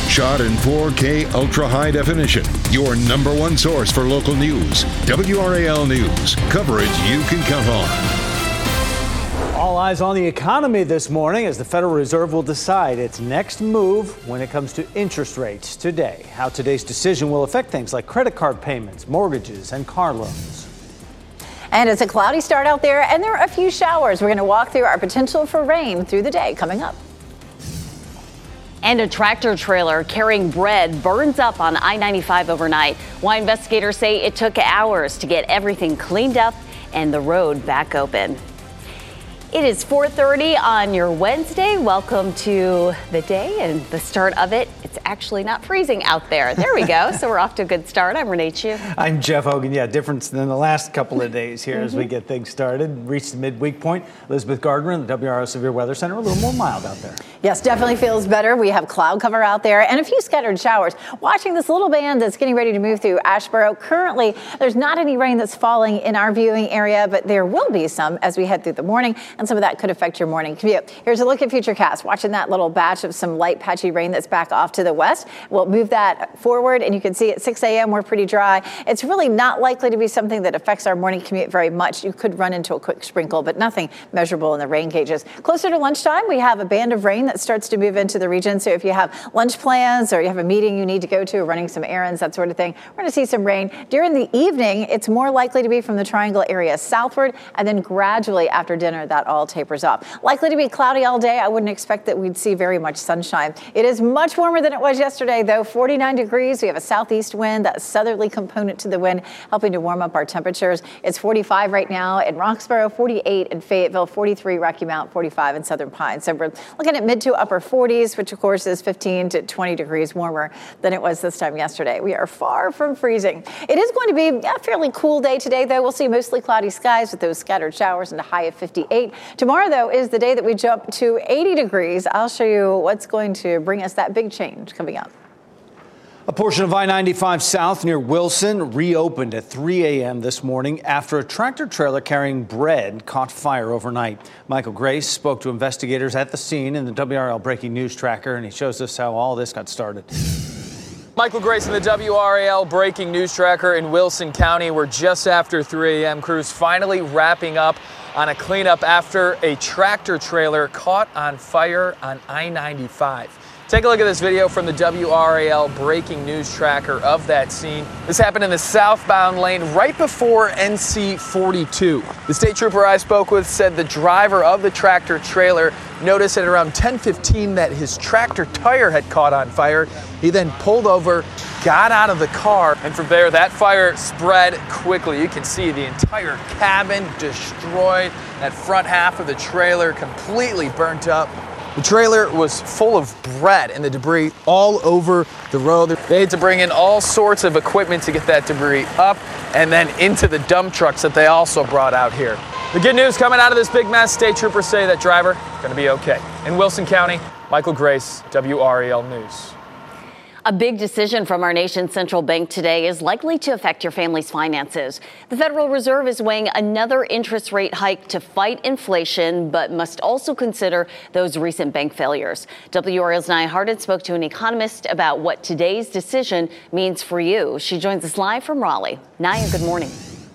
Shot in 4K ultra high definition. Your number one source for local news. WRAL News. Coverage you can count on. All eyes on the economy this morning as the Federal Reserve will decide its next move when it comes to interest rates today. How today's decision will affect things like credit card payments, mortgages, and car loans. And it's a cloudy start out there, and there are a few showers. We're going to walk through our potential for rain through the day coming up. And a tractor trailer carrying bread burns up on I-95 overnight. Why investigators say it took hours to get everything cleaned up and the road back open. It is 4:30 on your Wednesday. Welcome to the day and the start of it. It's actually not freezing out there. There we go. So we're off to a good start. I'm Renee Chu. I'm Jeff Hogan. Yeah, difference than the last couple of days here as we get things started. Reached the midweek point. Elizabeth Gardner in the WRO Severe Weather Center. A little more mild out there. Yes, definitely feels better. We have cloud cover out there and a few scattered showers. Watching this little band that's getting ready to move through Asheboro. Currently, there's not any rain that's falling in our viewing area, but there will be some as we head through the morning, and some of that could affect your morning commute. Here's a look at Futurecast. Watching that little batch of some light patchy rain that's back off to the west. We'll move that forward, and you can see at 6 a.m. we're pretty dry. It's really not likely to be something that affects our morning commute very much. You could run into a quick sprinkle, but nothing measurable in the rain gauges. Closer to lunchtime, we have a band of rain that starts to move into the region. So if you have lunch plans or you have a meeting you need to go to, or running some errands, that sort of thing, we're going to see some rain. During the evening, it's more likely to be from the Triangle area southward, and then gradually after dinner, that all tapers off. Likely to be cloudy all day. I wouldn't expect that we'd see very much sunshine. It is much warmer than it was yesterday, though. 49 degrees. We have a southeast wind, that southerly component to the wind, helping to warm up our temperatures. It's 45 right now in Roxborough, 48 in Fayetteville, 43 Rocky Mount, 45 in Southern Pines. So we're looking at mid to upper 40s, which of course is 15 to 20 degrees warmer than it was this time yesterday. We are far from freezing. It is going to be a fairly cool day today, though. We'll see mostly cloudy skies with those scattered showers and a high of 58. Tomorrow, though, is the day that we jump to 80 degrees. I'll show you what's going to bring us that big change coming up. A portion of I-95 South near Wilson reopened at 3 a.m. this morning after a tractor trailer carrying bread caught fire overnight. Michael Grace spoke to investigators at the scene in the WRAL Breaking News Tracker, and he shows us how all this got started. Michael Grace in the WRAL Breaking News Tracker in Wilson County. We're just after 3 a.m. Crews finally wrapping up on a cleanup after a tractor trailer caught on fire on I-95. Take a look at this video from the WRAL Breaking News Tracker of that scene. This happened in the southbound lane right before NC 42. The state trooper I spoke with said the driver of the tractor trailer noticed at around 10:15 that his tractor tire had caught on fire. He then pulled over, got out of the car, and from there that fire spread quickly. You can see the entire cabin destroyed, that front half of the trailer completely burnt up. The trailer was full of bread and the debris all over the road. They had to bring in all sorts of equipment to get that debris up and then into the dump trucks that they also brought out here. The good news coming out of this big mess, state troopers say that driver going to be okay. In Wilson County, Michael Grace, WRAL News. A big decision from our nation's central bank today is likely to affect your family's finances. The Federal Reserve is weighing another interest rate hike to fight inflation, but must also consider those recent bank failures. WRAL's Nia Harden spoke to an economist about what today's decision means for you. She joins us live from Raleigh. Nia, good morning.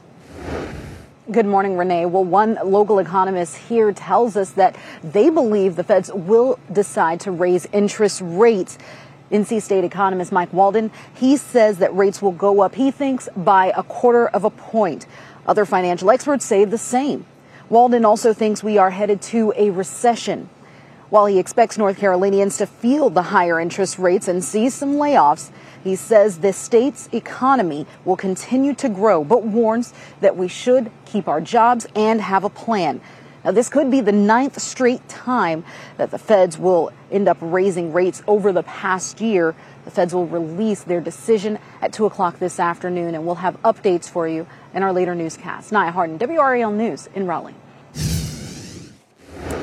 Good morning, Renee. Well, one local economist here tells us that they believe the feds will decide to raise interest rates. NC State economist Mike Walden, he says that rates will go up, he thinks, by 1/4 point. Other financial experts say the same. Walden also thinks we are headed to a recession. While he expects North Carolinians to feel the higher interest rates and see some layoffs, he says the state's economy will continue to grow, but warns that we should keep our jobs and have a plan. Now, this could be the 9th straight time that the feds will end up raising rates over the past year. The feds will release their decision at 2 o'clock this afternoon, and we'll have updates for you in our later newscast. Nia Harden, WRAL News in Raleigh.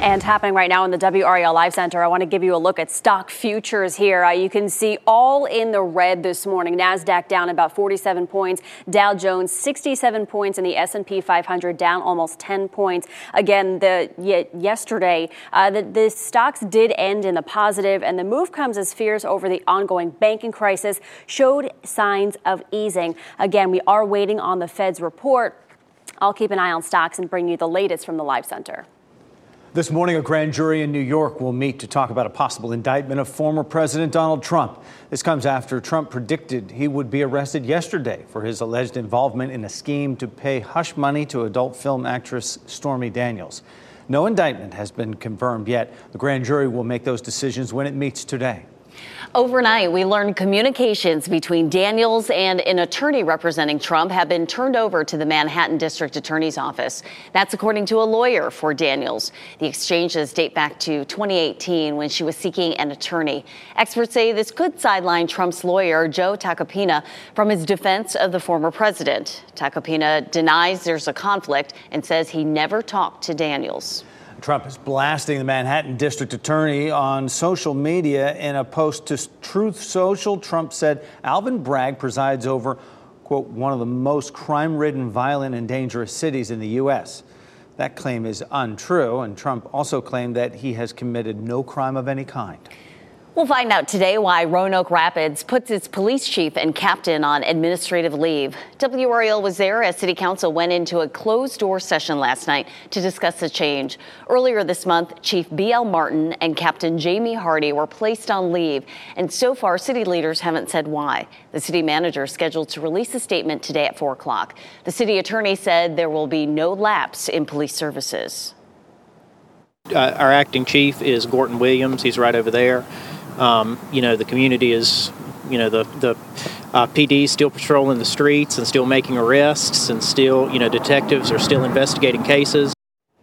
And happening right now in the WRAL Live Center, I want to give you a look at stock futures here. You can see all in the red this morning. NASDAQ down about 47 points, Dow Jones 67 points, and the S&P 500 down almost 10 points. Again, yesterday, the stocks did end in the positive, and the move comes as fears over the ongoing banking crisis showed signs of easing. Again, we are waiting on the Fed's report. I'll keep an eye on stocks and bring you the latest from the Live Center. This morning, a grand jury in New York will meet to talk about a possible indictment of former President Donald Trump. This comes after Trump predicted he would be arrested yesterday for his alleged involvement in a scheme to pay hush money to adult film actress Stormy Daniels. No indictment has been confirmed yet. The grand jury will make those decisions when it meets today. Overnight, we learned communications between Daniels and an attorney representing Trump have been turned over to the Manhattan District Attorney's Office. That's according to a lawyer for Daniels. The exchanges date back to 2018 when she was seeking an attorney. Experts say this could sideline Trump's lawyer, Joe Tacopina, from his defense of the former president. Tacopina denies there's a conflict and says he never talked to Daniels. Trump is blasting the Manhattan District Attorney on social media. In a post to Truth Social, Trump said Alvin Bragg presides over, quote, one of the most crime-ridden, violent, and dangerous cities in the U.S. That claim is untrue, and Trump also claimed that he has committed no crime of any kind. We'll find out today why Roanoke Rapids puts its police chief and captain on administrative leave. WRAL was there as City Council went into a closed-door session last night to discuss the change. Earlier this month, Chief B.L. Martin and Captain Jamie Hardy were placed on leave, and so far, city leaders haven't said why. The city manager is scheduled to release a statement today at 4 o'clock. The city attorney said there will be no lapse in police services. Our acting chief is Gorton Williams. He's right over there. The community is, the PD is still patrolling the streets and still making arrests, and still, detectives are still investigating cases.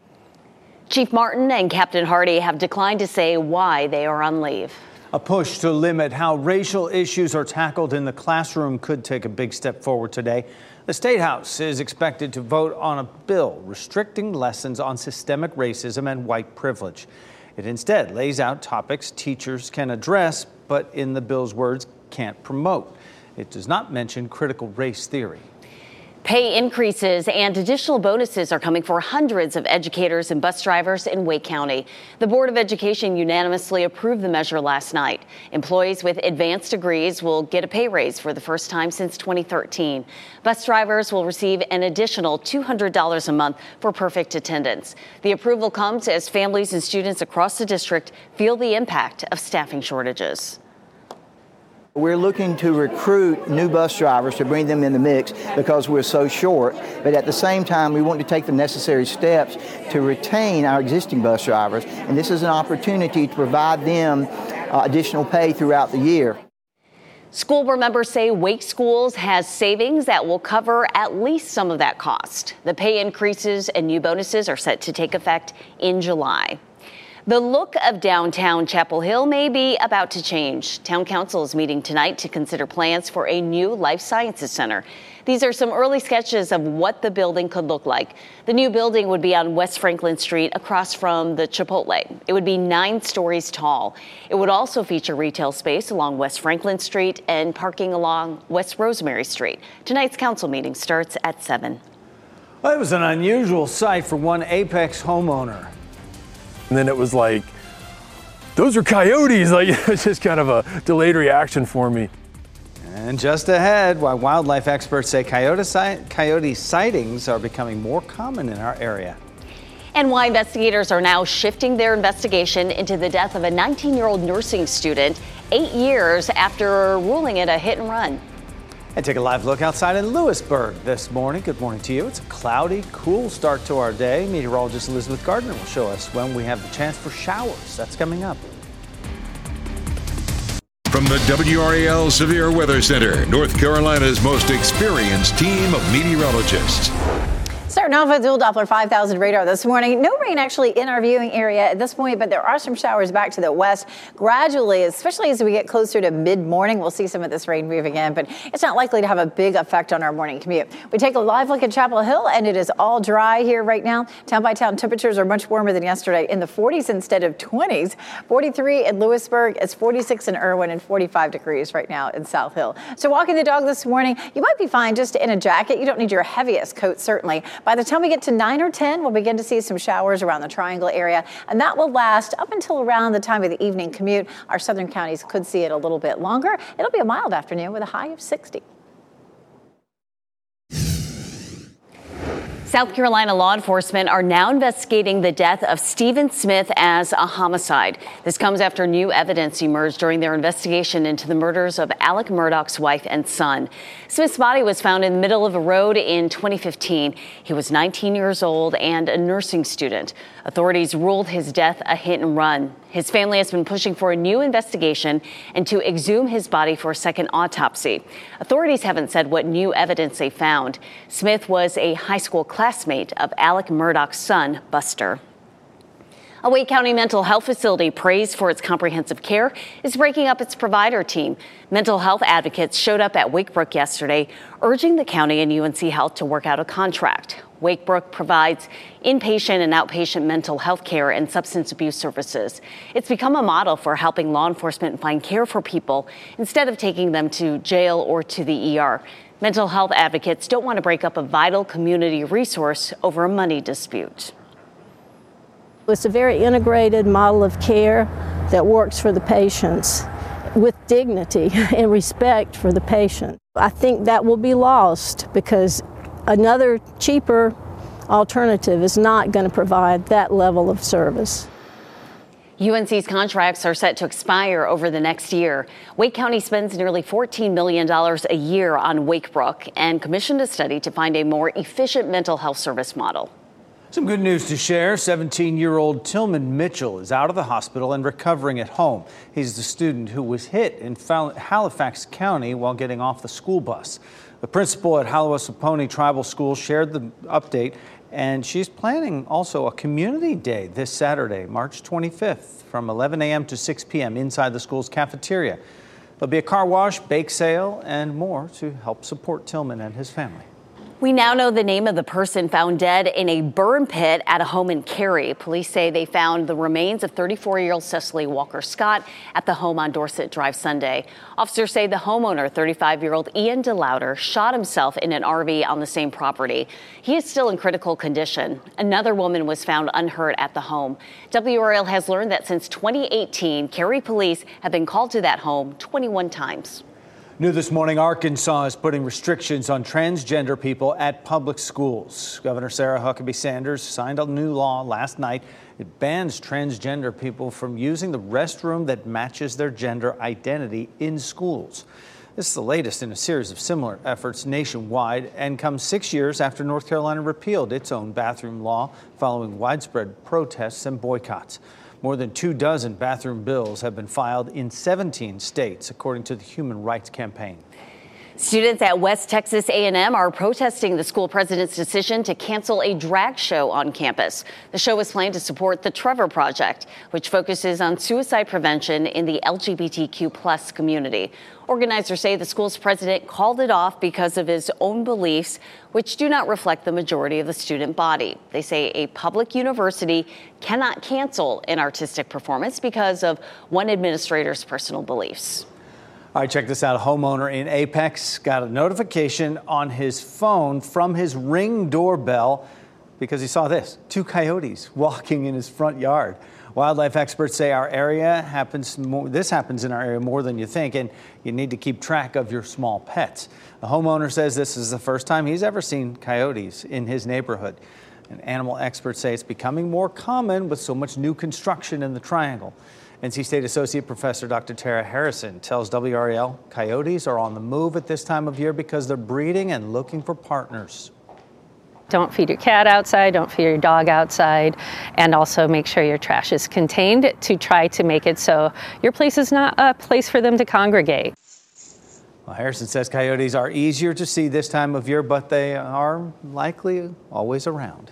Chief Martin and Captain Hardy have declined to say why they are on leave. A push to limit how racial issues are tackled in the classroom could take a big step forward today. The State House is expected to vote on a bill restricting lessons on systemic racism and white privilege. It instead lays out topics teachers can address, but in the bill's words, can't promote. It does not mention critical race theory. Pay increases and additional bonuses are coming for hundreds of educators and bus drivers in Wake County. The Board of Education unanimously approved the measure last night. Employees with advanced degrees will get a pay raise for the first time since 2013. Bus drivers will receive an additional $200 a month for perfect attendance. The approval comes as families and students across the district feel the impact of staffing shortages. We're looking to recruit new bus drivers to bring them in the mix because we're so short. But at the same time, we want to take the necessary steps to retain our existing bus drivers. And this is an opportunity to provide them additional pay throughout the year. School board members say Wake Schools has savings that will cover at least some of that cost. The pay increases and new bonuses are set to take effect in July. The look of downtown Chapel Hill may be about to change. Town Council is meeting tonight to consider plans for a new life sciences center. These are some early sketches of what the building could look like. The new building would be on West Franklin Street across from the Chipotle. It would be 9 stories tall. It would also feature retail space along West Franklin Street and parking along West Rosemary Street. Tonight's council meeting starts at 7. Well, it was an unusual sight for one Apex homeowner. And then it was like, those are coyotes. Like, it's just kind of a delayed reaction for me. And just ahead, why wildlife experts say coyote sightings are becoming more common in our area. And why investigators are now shifting their investigation into the death of a 19-year-old nursing student 8 years after ruling it a hit and run. And take a live look outside in Lewisburg this morning. Good morning to you. It's a cloudy, cool start to our day. Meteorologist Elizabeth Gardner will show us when we have the chance for showers. That's coming up. From the WRAL Severe Weather Center, North Carolina's most experienced team of meteorologists. Starting off with dual Doppler 5000 radar this morning. No rain actually in our viewing area at this point, but there are some showers back to the west. Gradually, especially as we get closer to mid-morning, we'll see some of this rain moving in, but it's not likely to have a big effect on our morning commute. We take a live look at Chapel Hill, and it is all dry here right now. Town by town temperatures are much warmer than yesterday, in the 40s instead of 20s. 43 in Lewisburg, it's 46 in Irwin, and 45 degrees right now in South Hill. So walking the dog this morning, you might be fine just in a jacket. You don't need your heaviest coat, certainly. By the time we get to 9 or 10, we'll begin to see some showers around the Triangle area, and that will last up until around the time of the evening commute. Our southern counties could see it a little bit longer. It'll be a mild afternoon with a high of 60. South Carolina law enforcement are now investigating the death of Stephen Smith as a homicide. This comes after new evidence emerged during their investigation into the murders of Alec Murdaugh's wife and son. Smith's body was found in the middle of a road in 2015. He was 19 years old and a nursing student. Authorities ruled his death a hit and run. His family has been pushing for a new investigation and to exhume his body for a second autopsy. Authorities haven't said what new evidence they found. Smith was a high school classmate of Alec Murdaugh's son, Buster. A Wake County mental health facility praised for its comprehensive care is breaking up its provider team. Mental health advocates showed up at Wakebrook yesterday, urging the county and UNC Health to work out a contract. Wakebrook provides inpatient and outpatient mental health care and substance abuse services. It's become a model for helping law enforcement find care for people instead of taking them to jail or to the ER. Mental health advocates don't want to break up a vital community resource over a money dispute. It's a very integrated model of care that works for the patients with dignity and respect for the patient. I think that will be lost because another cheaper alternative is not going to provide that level of service. UNC's contracts are set to expire over the next year. Wake County spends nearly $14 million a year on Wakebrook and commissioned a study to find a more efficient mental health service model. Some good news to share. 17-year-old Tillman Mitchell is out of the hospital and recovering at home. He's the student who was hit in Halifax County while getting off the school bus. The principal at Haliwa-Saponi Tribal School shared the update, and she's planning also a community day this Saturday, March 25th, from 11 a.m. to 6 p.m. inside the school's cafeteria. There'll be a car wash, bake sale, and more to help support Tillman and his family. We now know the name of the person found dead in a burn pit at a home in Cary. Police say they found the remains of 34-year-old Cecily Walker Scott at the home on Dorset Drive Sunday. Officers say the homeowner, 35-year-old Ian DeLauder, shot himself in an RV on the same property. He is still in critical condition. Another woman was found unhurt at the home. WRAL has learned that since 2018, Cary police have been called to that home 21 times. New this morning, Arkansas is putting restrictions on transgender people at public schools. Governor Sarah Huckabee Sanders signed a new law last night. It bans transgender people from using the restroom that matches their gender identity in schools. This is the latest in a series of similar efforts nationwide and comes 6 years after North Carolina repealed its own bathroom law following widespread protests and boycotts. More than 24 bathroom bills have been filed in 17 states, according to the Human Rights Campaign. Students at West Texas A&M are protesting the school president's decision to cancel a drag show on campus. The show was planned to support the Trevor Project, which focuses on suicide prevention in the LGBTQ+ community. Organizers say the school's president called it off because of his own beliefs, which do not reflect the majority of the student body. They say a public university cannot cancel an artistic performance because of one administrator's personal beliefs. All right, check this out. A homeowner in Apex got a notification on his phone from his Ring doorbell because he saw this: 2 coyotes walking in his front yard. Wildlife experts say this happens in our area more than you think, and you need to keep track of your small pets. The homeowner says this is the first time he's ever seen coyotes in his neighborhood. And animal experts say it's becoming more common with so much new construction in the Triangle. NC State Associate Professor Dr. Tara Harrison tells WRAL coyotes are on the move at this time of year because they're breeding and looking for partners. Don't feed your cat outside, don't feed your dog outside, and also make sure your trash is contained to try to make it so your place is not a place for them to congregate. Well, Harrison says coyotes are easier to see this time of year, but they are likely always around.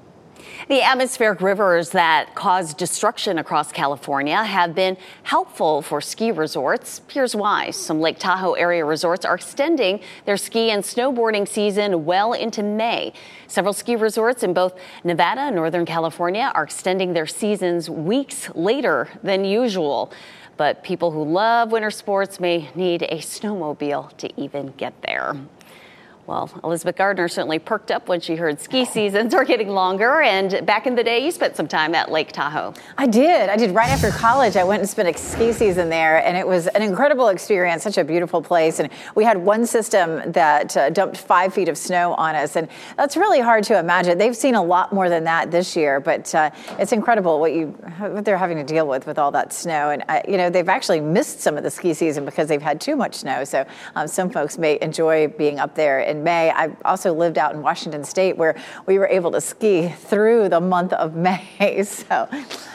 The atmospheric rivers that cause destruction across California have been helpful for ski resorts. Here's why. Some Lake Tahoe area resorts are extending their ski and snowboarding season well into May. Several ski resorts in both Nevada and Northern California are extending their seasons weeks later than usual. But people who love winter sports may need a snowmobile to even get there. Well, Elizabeth Gardner certainly perked up when she heard ski seasons are getting longer. And back in the day, you spent some time at Lake Tahoe. I did right after college. I went and spent a ski season there, and it was an incredible experience, such a beautiful place. And we had one system that dumped 5 feet of snow on us, and that's really hard to imagine. They've seen a lot more than that this year, but it's incredible what they're having to deal with all that snow. And, they've actually missed some of the ski season because they've had too much snow. So some folks may enjoy being up there in May. I also lived out in Washington State where we were able to ski through the month of May. So,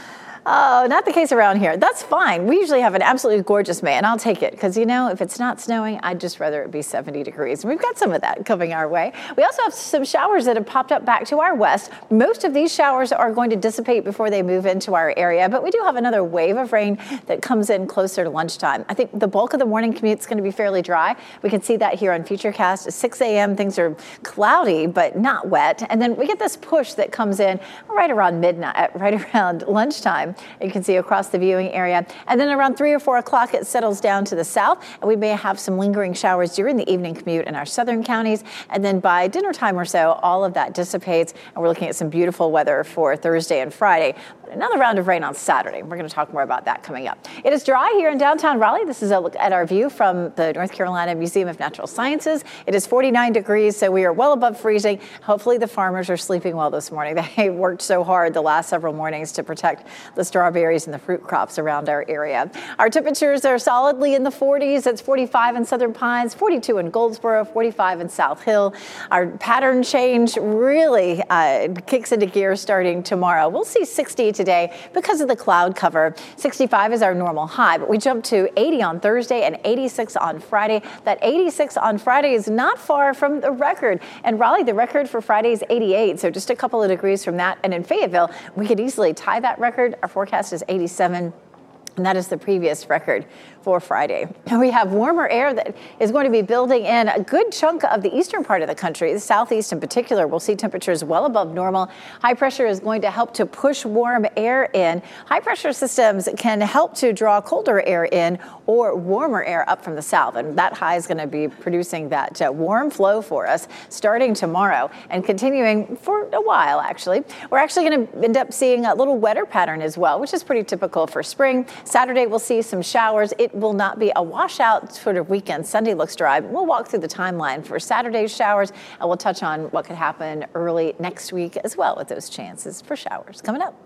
not the case around here. That's fine. We usually have an absolutely gorgeous May, and I'll take it because, if it's not snowing, I'd just rather it be 70 degrees. And we've got some of that coming our way. We also have some showers that have popped up back to our west. Most of these showers are going to dissipate before they move into our area, but we do have another wave of rain that comes in closer to lunchtime. I think the bulk of the morning commute is going to be fairly dry. We can see that here on Futurecast. At 6 a.m., things are cloudy, but not wet. And then we get this push that comes in right around midnight, right around lunchtime. You can see across the viewing area. And then around 3 or 4 o'clock, it settles down to the south, and we may have some lingering showers during the evening commute in our southern counties. And then by dinner time or so, all of that dissipates, and we're looking at some beautiful weather for Thursday and Friday. Another round of rain on Saturday. We're going to talk more about that coming up. It is dry here in downtown Raleigh. This is a look at our view from the North Carolina Museum of Natural Sciences. It is 49 degrees, so we are well above freezing. Hopefully the farmers are sleeping well this morning. They worked so hard the last several mornings to protect the strawberries and the fruit crops around our area. Our temperatures are solidly in the 40s. It's 45 in Southern Pines, 42 in Goldsboro, 45 in South Hill. Our pattern change really kicks into gear starting tomorrow. We'll see 60 today because of the cloud cover. 65 is our normal high, but we jump to 80 on Thursday and 86 on Friday. That 86 on Friday is not far from the record. And Raleigh, the record for Friday is 88, so just a couple of degrees from that. And in Fayetteville, we could easily tie that record. Our forecast is 87. And that is the previous record for Friday. And we have warmer air that is going to be building in a good chunk of the eastern part of the country. The southeast in particular will see temperatures well above normal. High pressure is going to help to push warm air in. High pressure systems can help to draw colder air in or warmer air up from the south. And that high is going to be producing that warm flow for us starting tomorrow and continuing for a while, actually. We're actually going to end up seeing a little wetter pattern as well, which is pretty typical for spring. Saturday, we'll see some showers. It will not be a washout sort of weekend. Sunday looks dry. We'll walk through the timeline for Saturday's showers, and we'll touch on what could happen early next week as well with those chances for showers coming up.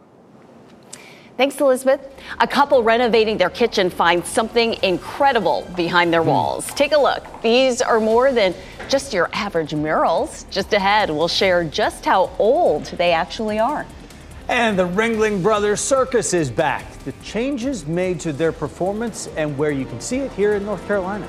Thanks, Elizabeth. A couple renovating their kitchen finds something incredible behind their walls. Take a look. These are more than just your average murals. Just ahead, we'll share just how old they actually are. And the Ringling Brothers Circus is back. The changes made to their performance and where you can see it here in North Carolina.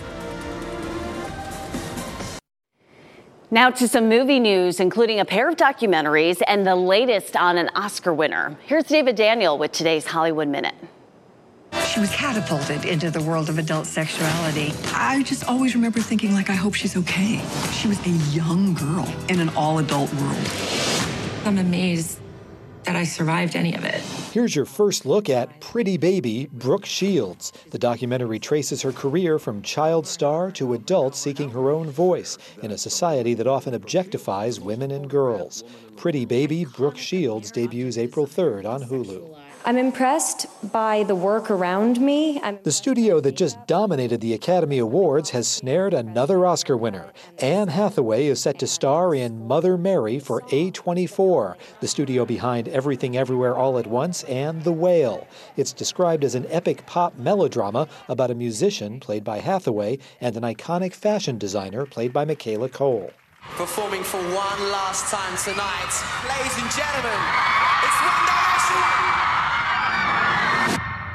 Now to some movie news, including a pair of documentaries and the latest on an Oscar winner. Here's David Daniel with today's Hollywood Minute. She was catapulted into the world of adult sexuality. I just always remember thinking, I hope she's okay. She was a young girl in an all-adult world. I'm amazed that I survived any of it. Here's your first look at Pretty Baby, Brooke Shields. The documentary traces her career from child star to adult seeking her own voice in a society that often objectifies women and girls. Pretty Baby, Brooke Shields debuts April 3rd on Hulu. I'm impressed by the work around me. The studio that just dominated the Academy Awards has snared another Oscar winner. Anne Hathaway is set to star in Mother Mary for A24, the studio behind Everything Everywhere All at Once and The Whale. It's described as an epic pop melodrama about a musician, played by Hathaway, and an iconic fashion designer, played by Michaela Cole. Performing for one last time tonight, ladies and gentlemen, it's One Direction.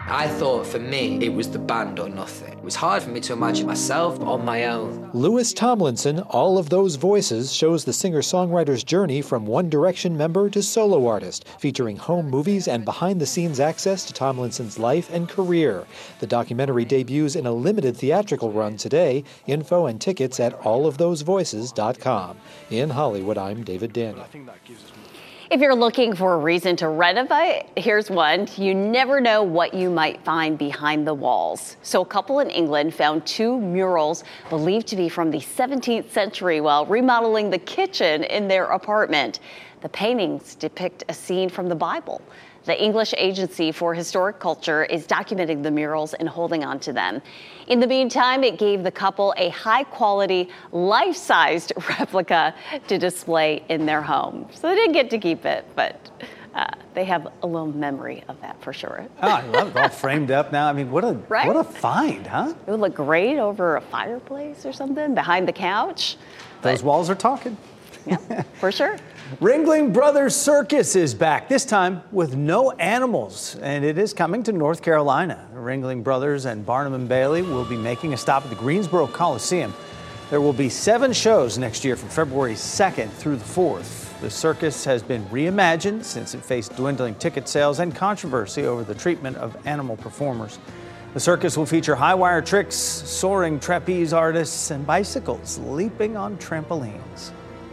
I thought for me, it was the band or nothing. It was hard for me to imagine myself on my own. Louis Tomlinson, All of Those Voices, shows the singer-songwriter's journey from One Direction member to solo artist, featuring home movies and behind-the-scenes access to Tomlinson's life and career. The documentary debuts in a limited theatrical run today. Info and tickets at allofthesevoices.com. In Hollywood, I'm David Daniel. If you're looking for a reason to renovate, here's one. You never know what you might find behind the walls. So a couple in England found 2 murals believed to be from the 17th century while remodeling the kitchen in their apartment. The paintings depict a scene from the Bible. The English Agency for Historic Culture is documenting the murals and holding on to them. In the meantime, it gave the couple a high-quality, life-sized replica to display in their home. So they didn't get to keep it, but they have a little memory of that for sure. Oh, I love it, all framed up now. I mean, what a find, huh? It would look great over a fireplace or something, behind the couch. Those walls are talking. Yeah, for sure. Ringling Brothers Circus is back, this time with no animals, and it is coming to North Carolina. Ringling Brothers and Barnum and Bailey will be making a stop at the Greensboro Coliseum. There will be 7 shows next year from February 2nd through the 4th. The circus has been reimagined since it faced dwindling ticket sales and controversy over the treatment of animal performers. The circus will feature high-wire tricks, soaring trapeze artists, and bicycles leaping on trampolines.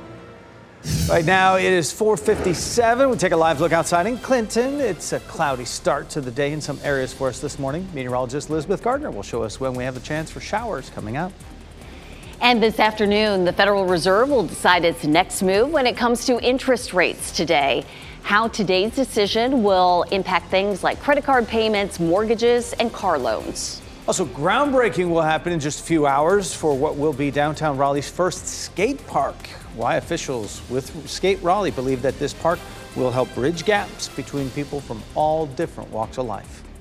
Right now, it is 4:57. We take a live look outside in Clinton. It's a cloudy start to the day in some areas for us this morning. Meteorologist Elizabeth Gardner will show us when we have a chance for showers coming up. And this afternoon, the Federal Reserve will decide its next move when it comes to interest rates today. How today's decision will impact things like credit card payments, mortgages, and car loans. Also, groundbreaking will happen in just a few hours for what will be downtown Raleigh's first skate park. Why officials with Skate Raleigh believe that this park will help bridge gaps between people from all different walks of life.